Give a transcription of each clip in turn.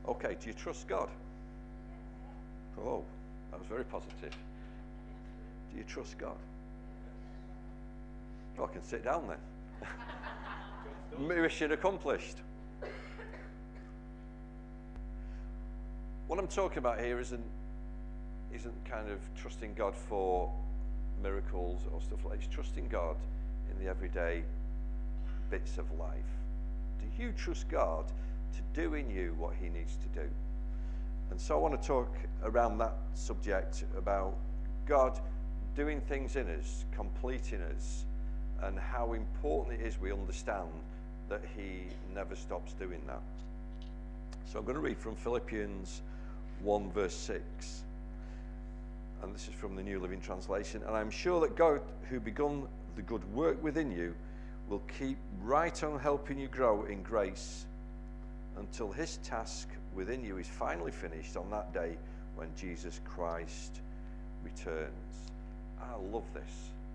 Okay, do you trust God? Oh, that was very positive. Do you trust God? Well, I can sit down then. Mission accomplished. What I'm talking about here isn't kind of trusting God for miracles or stuff like that. It's trusting God in the everyday bits of life. Do you trust God to do in you what he needs to do? And so I want to talk around that subject about God doing things in us, completing us, and how important it is we understand that he never stops doing that. So I'm going to read from Philippians 1 verse 6. And this is from the New Living Translation. And I'm sure that God, who begun the good work within you, will keep right on helping you grow in grace until his task within you is finally finished on that day when Jesus Christ returns. I love this.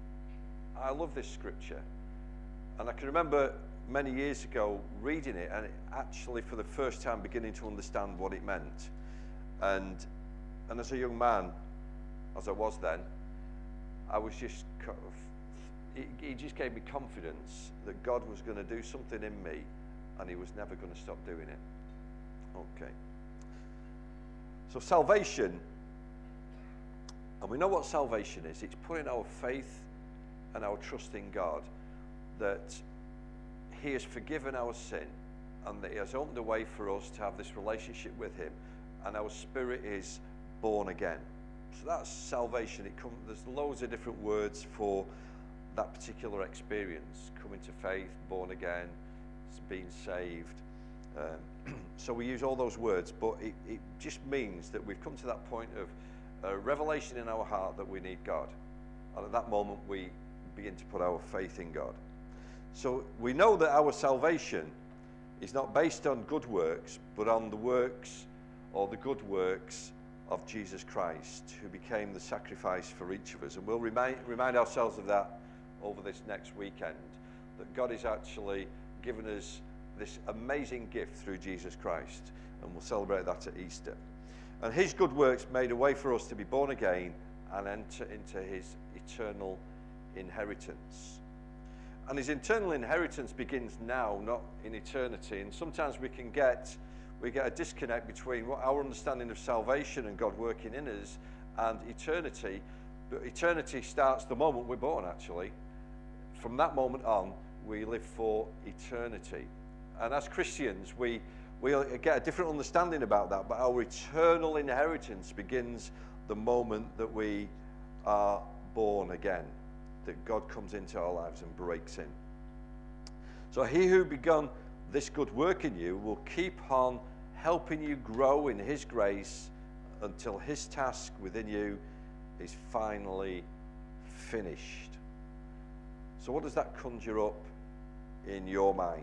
I love this scripture. And I can remember many years ago reading it and actually for the first time beginning to understand what it meant. And as a young man, as I was then, I was just kind of, he just gave me confidence that God was going to do something in me and he was never going to stop doing it. Okay. So salvation, and we know what salvation is. It's putting our faith and our trust in God, that he has forgiven our sin and that he has opened a way for us to have this relationship with him, and our spirit is born again. So that's salvation. There's loads of different words for that particular experience: coming to faith, born again, being saved. So we use all those words, but it just means that we've come to that point of a revelation in our heart that we need God. And at that moment, we begin to put our faith in God. So we know that our salvation is not based on good works, but on the works or the good works of Jesus Christ, who became the sacrifice for each of us. And we'll remind ourselves of that over this next weekend, that God is actually given us this amazing gift through Jesus Christ, and we'll celebrate that at Easter. And his good works made a way for us to be born again and enter into his eternal inheritance. And his eternal inheritance begins now, not in eternity. And sometimes we get a disconnect between what our understanding of salvation and God working in us and eternity. But eternity starts the moment we're born, actually. From that moment on, we live for eternity. And as Christians, we get a different understanding about that, but our eternal inheritance begins the moment that we are born again, that God comes into our lives and breaks in. So he who begun this good work in you will keep on helping you grow in his grace until his task within you is finally finished. So what does that conjure up in your mind?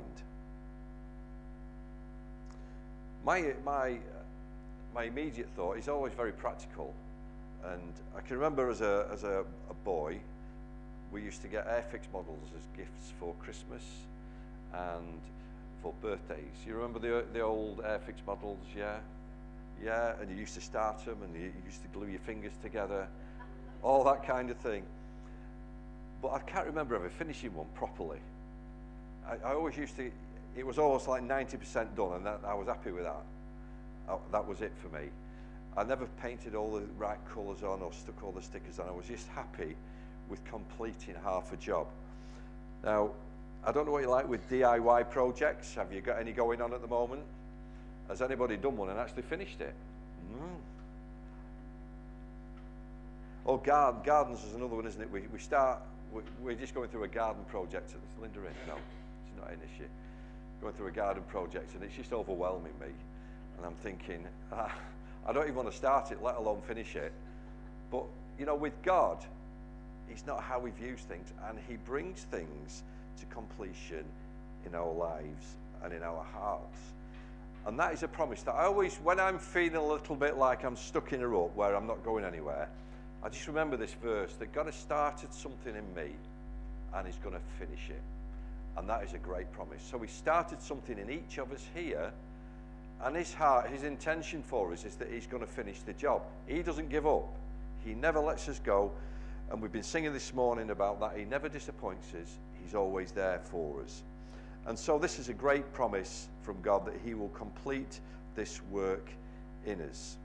My immediate thought is always very practical, and I can remember as a boy, we used to get Airfix models as gifts for Christmas and for birthdays. You remember the old Airfix models? Yeah, and you used to start them and you used to glue your fingers together, all that kind of thing. But I can't remember ever finishing one properly. I always used to. It was almost like 90% done, and I was happy with that. That was it for me. I never painted all the right colours on or stuck all the stickers on. I was just happy with completing half a job. Now, I don't know what you like with DIY projects. Have you got any going on at the moment? Has anybody done one and actually finished it? Oh, gardens is another one, isn't it? We're just going through a garden project. Is Linda in? No, she's not in, is she? Going through a garden project, and it's just overwhelming me. And I'm thinking, I don't even want to start it, let alone finish it. But, you know, with God, it's not how he views things, and he brings things to completion in our lives and in our hearts. And that is a promise that I always, when I'm feeling a little bit like I'm stuck in a rut where I'm not going anywhere, I just remember this verse, that God has started something in me and he's going to finish it. And that is a great promise. So he started something in each of us here, And his heart, his intention for us is that he's going to finish the job. He doesn't give up. He never lets us go. And we've been singing this morning about that. He never disappoints us. He's always there for us. And so this is a great promise from God that he will complete this work in us.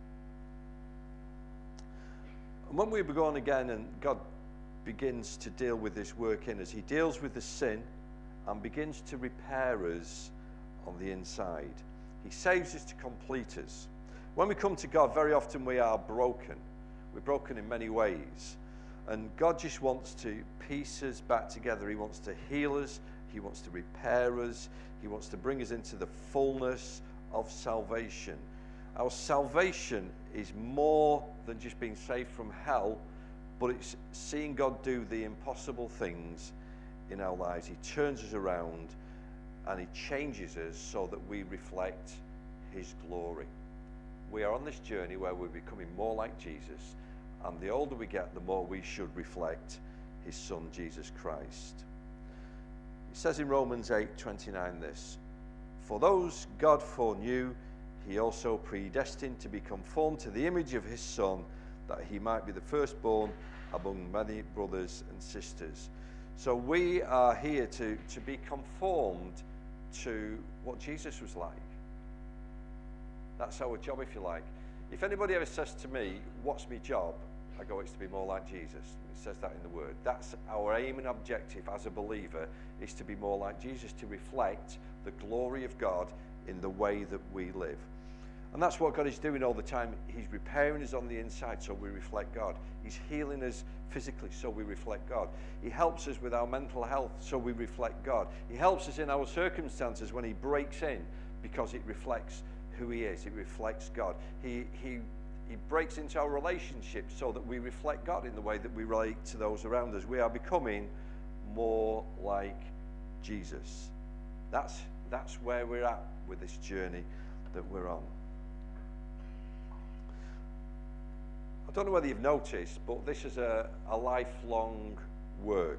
And when we're born again and God begins to deal with this work in us, he deals with the sin and begins to repair us on the inside. He saves us to complete us. When we come to God, very often we are broken. We're broken in many ways. And God just wants to piece us back together. He wants to heal us. He wants to repair us. He wants to bring us into the fullness of salvation. Our salvation is more than just being saved from hell, but it's seeing God do the impossible things in our lives. He turns us around and he changes us so that we reflect his glory. We are on this journey where we're becoming more like Jesus, and the older we get, the more we should reflect his son, Jesus Christ. It says in Romans 8:29 this, "For those God foreknew, he also predestined to be conformed to the image of his son, that he might be the firstborn among many brothers and sisters." So we are here to be conformed to what Jesus was like. That's our job, if you like. If anybody ever says to me, "What's my job?" I go, "It's to be more like Jesus." It says that in the Word. That's our aim and objective as a believer, is to be more like Jesus, to reflect the glory of God in the way that we live. And that's what God is doing all the time. He's repairing us on the inside so we reflect God. He's healing us physically so we reflect God. He helps us with our mental health so we reflect God. He helps us in our circumstances when he breaks in, because it reflects who he is. It reflects God. He breaks into our relationships so that we reflect God in the way that we relate to those around us. We are becoming more like Jesus. That's where we're at with this journey that we're on. I don't know whether you've noticed, but this is a lifelong work.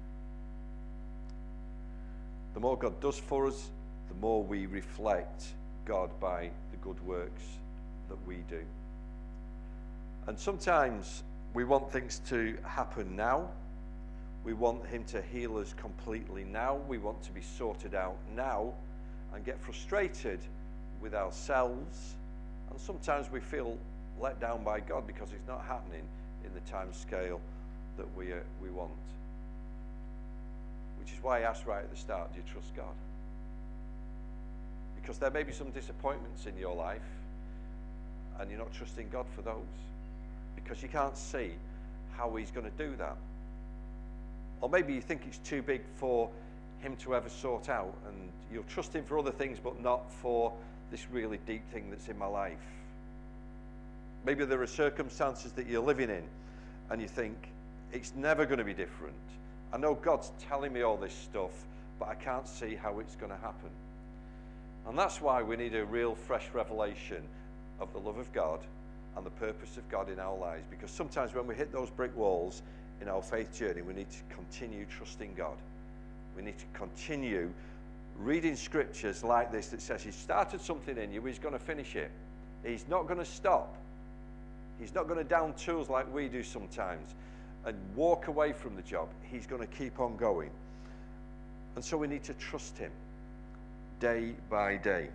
The more God does for us, the more we reflect God by the good works that we do. And sometimes we want things to happen now. We want him to heal us completely now. We want to be sorted out now, and get frustrated with ourselves. And sometimes we feel let down by God because it's not happening in the time scale that we want. Which is why I asked right at the start, do you trust God? Because there may be some disappointments in your life, and you're not trusting God for those, because you can't see how he's going to do that. Or maybe you think it's too big for him to ever sort out, and you'll trust him for other things but not for this really deep thing that's in my life. Maybe there are circumstances that you're living in and you think it's never going to be different. I know God's telling me all this stuff, but I can't see how it's going to happen. And that's why we need a real fresh revelation of the love of God and the purpose of God in our lives. Because sometimes when we hit those brick walls in our faith journey, we need to continue trusting God. We need to continue reading scriptures like this that says he started something in you, he's going to finish it. He's not going to stop. He's not going to down tools like we do sometimes and walk away from the job. He's going to keep on going. And so we need to trust him day by day.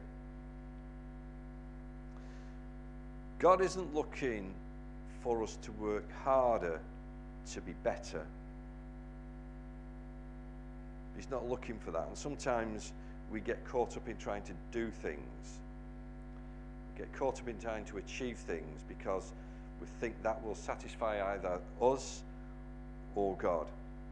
God isn't looking for us to work harder to be better. He's not looking for that. And sometimes we get caught up in trying to do things. We get caught up in trying to achieve things because we think that will satisfy either us or God.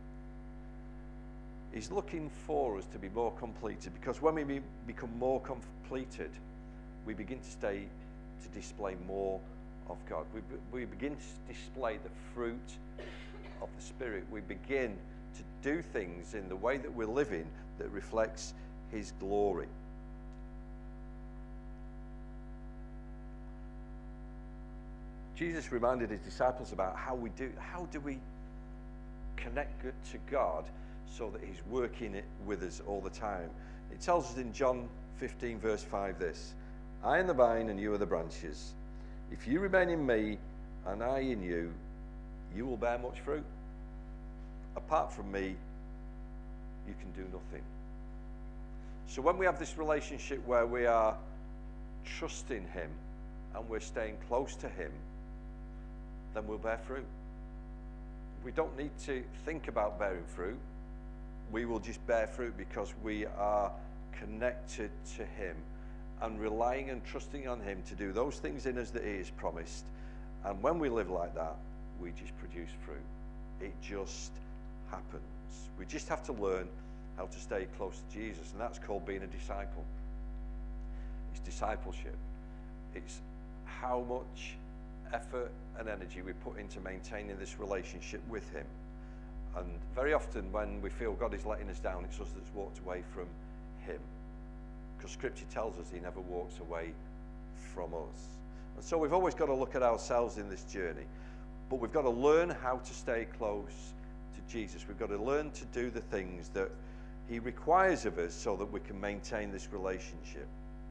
He's looking for us to be more completed, because when we become more completed, we begin to display more of God. We begin to display the fruit of the Spirit. We begin to do things in the way that we're living that reflects his glory. Jesus reminded his disciples about how do we connect to God so that he's working it with us all the time. It tells us in John 15 verse 5 this: I am the vine and you are the branches. If you remain in me and I in you, you will bear much fruit. Apart from me, you can do nothing. So when we have this relationship where we are trusting him and we're staying close to him, then we'll bear fruit. We don't need to think about bearing fruit. We will just bear fruit because we are connected to him and relying and trusting on him to do those things in us that he has promised. And when we live like that, we just produce fruit. It just happens. We just have to learn how to stay close to Jesus, and that's called being a disciple. It's discipleship. It's how much effort and energy we put into maintaining this relationship with him. And very often when we feel God is letting us down, it's us that's walked away from him, because scripture tells us he never walks away from us. And so we've always got to look at ourselves in this journey, but we've got to learn how to stay close to Jesus. We've got to learn to do the things that he requires of us so that we can maintain this relationship.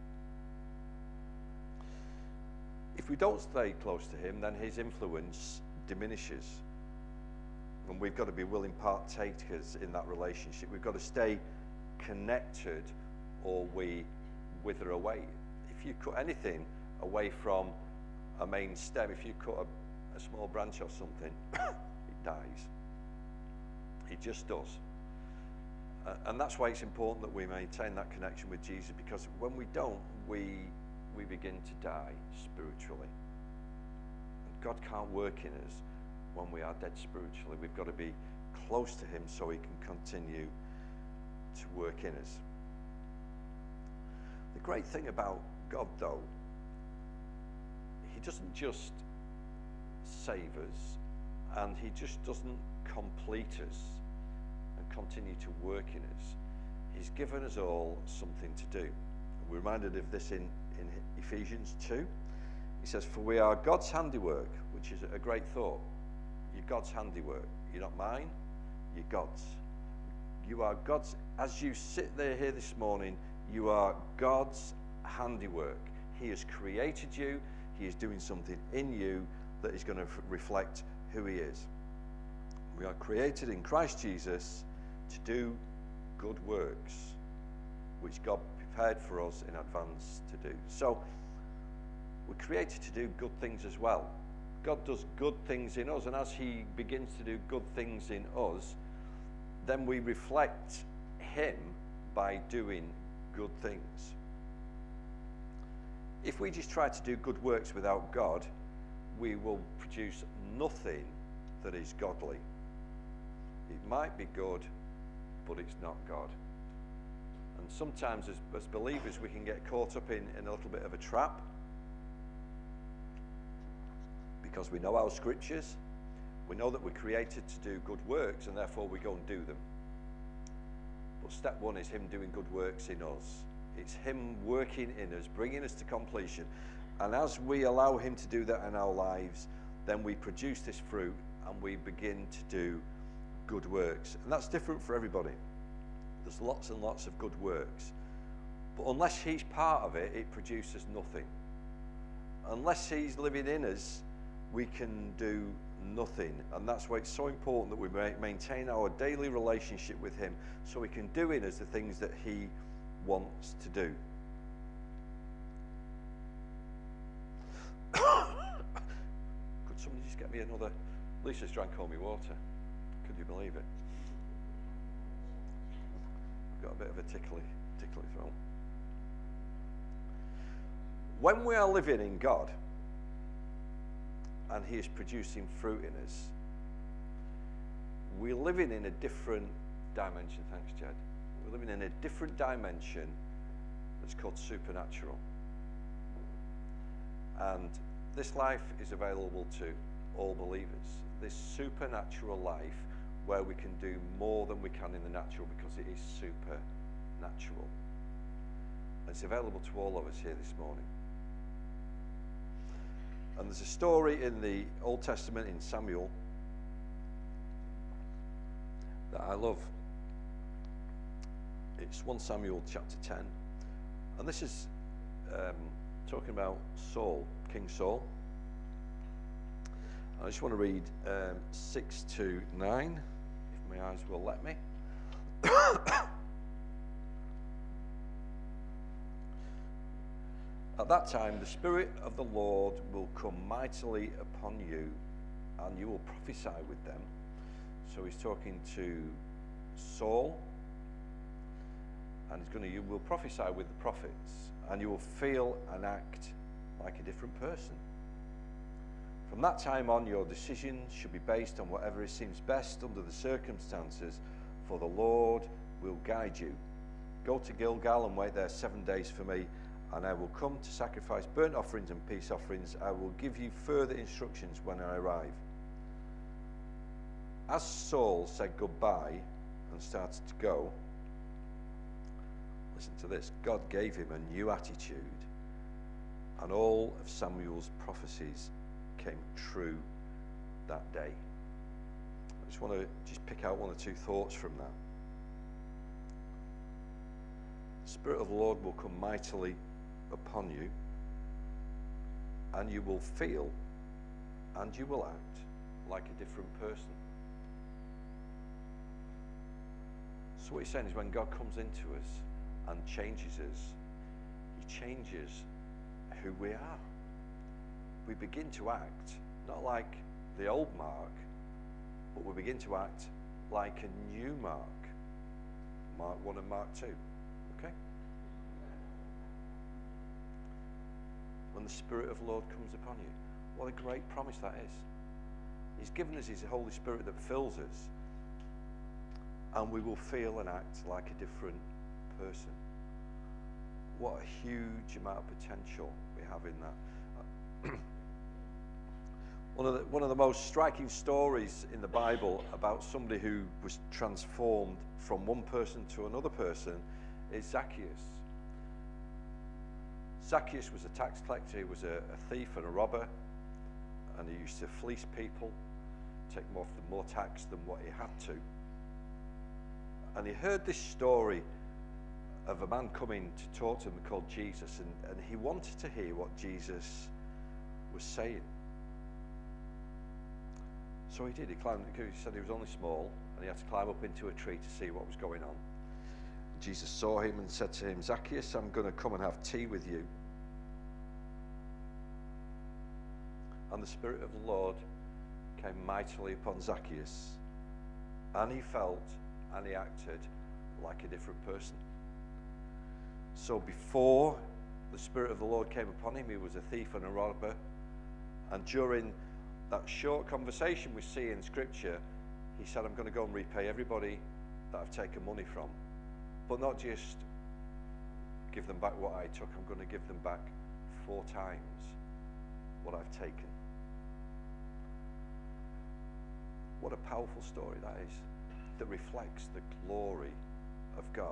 If we don't stay close to him, then his influence diminishes. And we've got to be willing partakers in that relationship. We've got to stay connected or we wither away. If you cut anything away from a main stem, if you cut a small branch or something, it dies. It just does. And that's why it's important that we maintain that connection with Jesus, because when we don't, we begin to die spiritually. And God can't work in us when we are dead spiritually. We've got to be close to him so he can continue to work in us. The great thing about God, though, he doesn't just save us, and he just doesn't complete us and continue to work in us. He's given us all something to do. We're reminded of this in Ephesians 2. He says, for we are God's handiwork, which is a great thought. You're God's handiwork. You're not mine, you're God's. You are God's. As you sit there here this morning, you are God's handiwork. He has created you. He is doing something in you that is going to reflect who he is. We are created in Christ Jesus to do good works, which God prepared for us in advance to do. So we're created to do good things as well. God does good things in us, and as he begins to do good things in us, then we reflect him by doing good things. If we just try to do good works without God, we will produce nothing that is godly. It might be good, but it's not God. And sometimes as believers, we can get caught up in a little bit of a trap, because we know our scriptures, we know that we're created to do good works, and therefore we go and do them. But step one is him doing good works in us. It's him working in us, bringing us to completion. And as we allow him to do that in our lives, then we produce this fruit and we begin to do good works. And that's different for everybody. There's lots and lots of good works. But unless he's part of it, it produces nothing. Unless he's living in us, we can do nothing. And that's why it's so important that we maintain our daily relationship with him, so he can do in us the things that he wants to do. Could somebody just get me another? Lisa's drank all my water. Could you believe it? I've got a bit of a tickly throat. When we are living in God and he is producing fruit in us, we're living in a different dimension. Thanks, Jed. We're living in a different dimension that's called supernatural. And this life is available to all believers. This supernatural life where we can do more than we can in the natural, because it is supernatural. And it's available to all of us here this morning. And there's a story in the Old Testament in Samuel that I love. It's 1 Samuel chapter 10. And this is talking about Saul, King Saul. I just want to read 6 to 9, if my eyes will let me. At that time, the Spirit of the Lord will come mightily upon you, and you will prophesy with them. So he's talking to Saul, and you will prophesy with the prophets, and you will feel and act like a different person. From that time on, your decisions should be based on whatever it seems best under the circumstances, for the Lord will guide you. Go to Gilgal and wait there 7 days for me, and I will come to sacrifice burnt offerings and peace offerings. I will give you further instructions when I arrive. As Saul said goodbye and started to go, listen to this, God gave him a new attitude, and all of Samuel's prophecies came true that day. I just want to pick out one or two thoughts from that. The Spirit of the Lord will come mightily upon you, and you will feel and you will act like a different person. So what he's saying is, when God comes into us and changes us, he changes who we are. We begin to act not like the old Mark, but we begin to act like a new Mark. Mark 1 and Mark 2. Okay? When the Spirit of the Lord comes upon you. What a great promise that is. He's given us his Holy Spirit that fills us, and we will feel and act like a different person. What a huge amount of potential we have in that. One of the most striking stories in the Bible about somebody who was transformed from one person to another person is Zacchaeus. Zacchaeus was a tax collector. He was a thief and a robber, and he used to fleece people, take more tax than what he had to. And he heard this story of a man coming to talk to him called Jesus, and he wanted to hear what Jesus was saying. So he did. He climbed, he said he was only small, and he had to climb up into a tree to see what was going on. Jesus saw him and said to him, Zacchaeus, I'm going to come and have tea with you. And the Spirit of the Lord came mightily upon Zacchaeus, and he felt and he acted like a different person. So before the Spirit of the Lord came upon him, he was a thief and a robber. And during that short conversation we see in Scripture, he said, I'm going to go and repay everybody that I've taken money from. But not just give them back what I took, I'm going to give them back 4 times what I've taken. What a powerful story that is, that reflects the glory of God.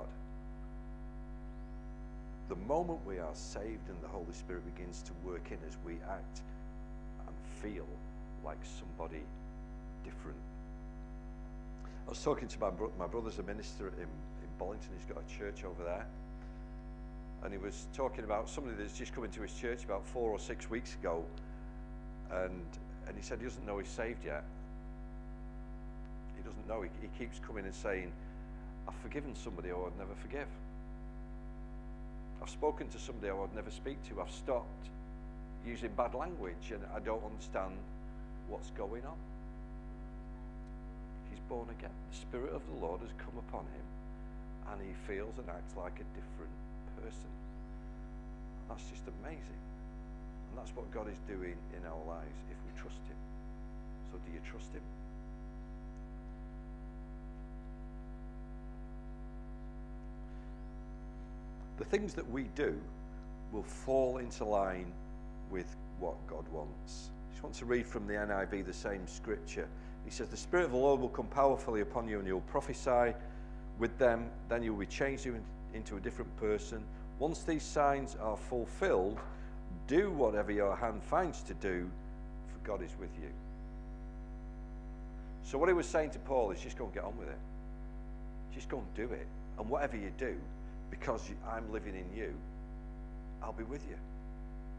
The moment we are saved and the Holy Spirit begins to work in us, we act and feel like somebody different. I was talking to my brother's a minister in Bollington. He's got a church over there, and he was talking about somebody that's just come into his church about 4 or 6 weeks ago, and he said he doesn't know he's saved yet. He doesn't know. He keeps coming and saying, I've forgiven somebody I would never forgive. I've spoken to somebody I would never speak to. I've stopped using bad language, and I don't understand what's going on. He's born again. The Spirit of the Lord has come upon him, and he feels and acts like a different person. That's just amazing. And that's what God is doing in our lives if we trust him. So do you trust him? The things that we do will fall into line with what God wants. I just want to read from the NIV the same scripture. He says, the Spirit of the Lord will come powerfully upon you, and you'll prophesy with them. Then you'll be changed into a different person. Once these signs are fulfilled, do whatever your hand finds to do, for God is with you. So what he was saying to Paul is, just go and get on with it. Just go and do it. And whatever you do, because I'm living in you, I'll be with you.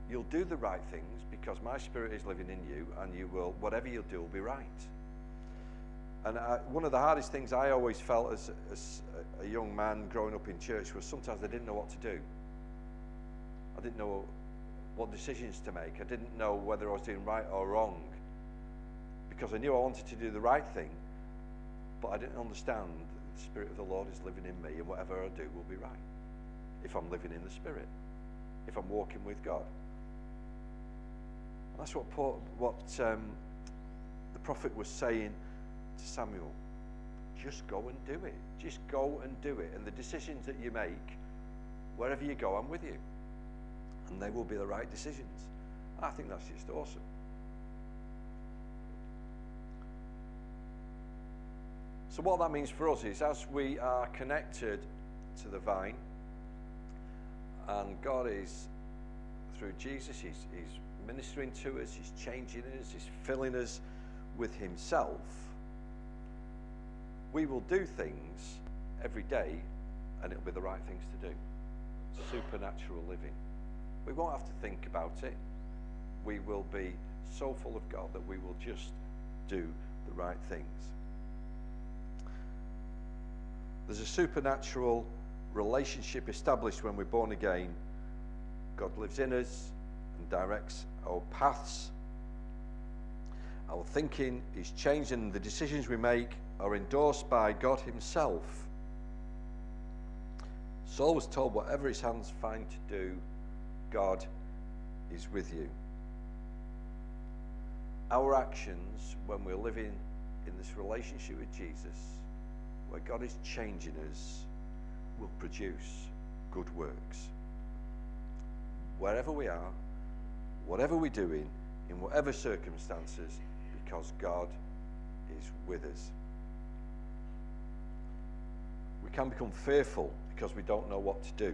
You'll do the right things because my Spirit is living in you, and you will, whatever you'll do will be right. And one of the hardest things I always felt as a young man growing up in church was sometimes I didn't know what to do. I didn't know what decisions to make. I didn't know whether I was doing right or wrong, because I knew I wanted to do the right thing, but I didn't understand that the Spirit of the Lord is living in me, and whatever I do will be right if I'm living in the Spirit, if I'm walking with God. And that's what the prophet was saying to Samuel. Just go and do it. Just go and do it. And the decisions that you make, wherever you go, I'm with you. And they will be the right decisions. I think that's just awesome. So what that means for us is, as we are connected to the vine, and God is, through Jesus, he's ministering to us, he's changing us, he's filling us with himself, we will do things every day, and it'll be the right things to do. Supernatural living. We won't have to think about it. We will be so full of God that we will just do the right things. There's a supernatural relationship established when we're born again. God lives in us and directs our paths. Our thinking is changed, and the decisions we make are endorsed by God himself. Saul was told, whatever his hands find to do, God is with you. Our actions, when we're living in this relationship with Jesus, where God is changing us, will produce good works. Wherever we are, whatever we're doing, in whatever circumstances, because God is with us. We can become fearful because we don't know what to do.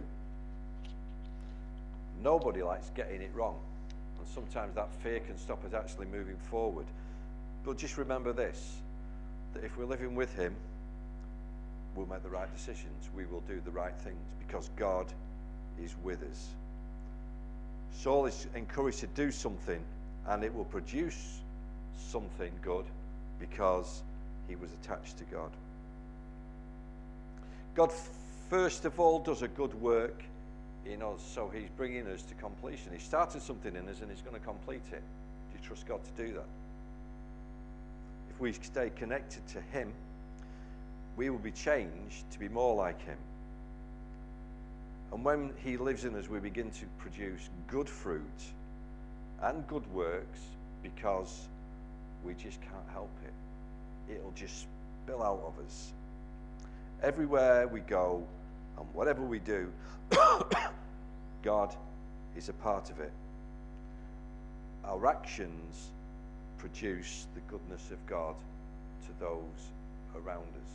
Nobody likes getting it wrong, and sometimes that fear can stop us actually moving forward. But just remember this, that if we're living with him, we'll make the right decisions. We will do the right things because God is with us. Saul is encouraged to do something, and it will produce something good because he was attached to God. God, first of all, does a good work in us, so he's bringing us to completion. He started something in us, and he's going to complete it. Do you trust God to do that? If we stay connected to him, we will be changed to be more like him. And when he lives in us, we begin to produce good fruit and good works because we just can't help it. It'll just spill out of us. Everywhere we go and whatever we do, God is a part of it. Our actions produce the goodness of God to those around us.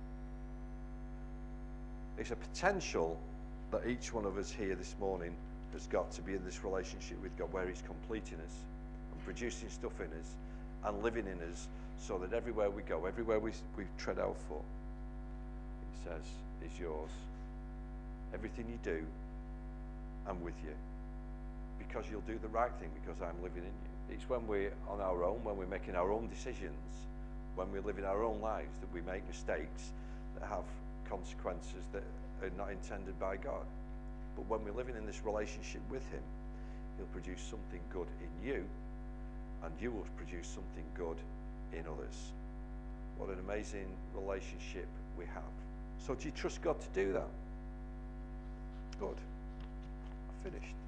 It's a potential that each one of us here this morning has got to be in this relationship with God, where he's completing us and producing stuff in us and living in us, so that everywhere we go, everywhere we tread our foot, he says, is yours. Everything you do, I'm with you. Because you'll do the right thing, because I'm living in you. It's when we're on our own, when we're making our own decisions, when we're living our own lives, that we make mistakes that have consequences that are not intended by God. But when we're living in this relationship with him, he'll produce something good in you, and you will produce something good in others. What an amazing relationship we have. So do you trust God to do that? Good. I finished.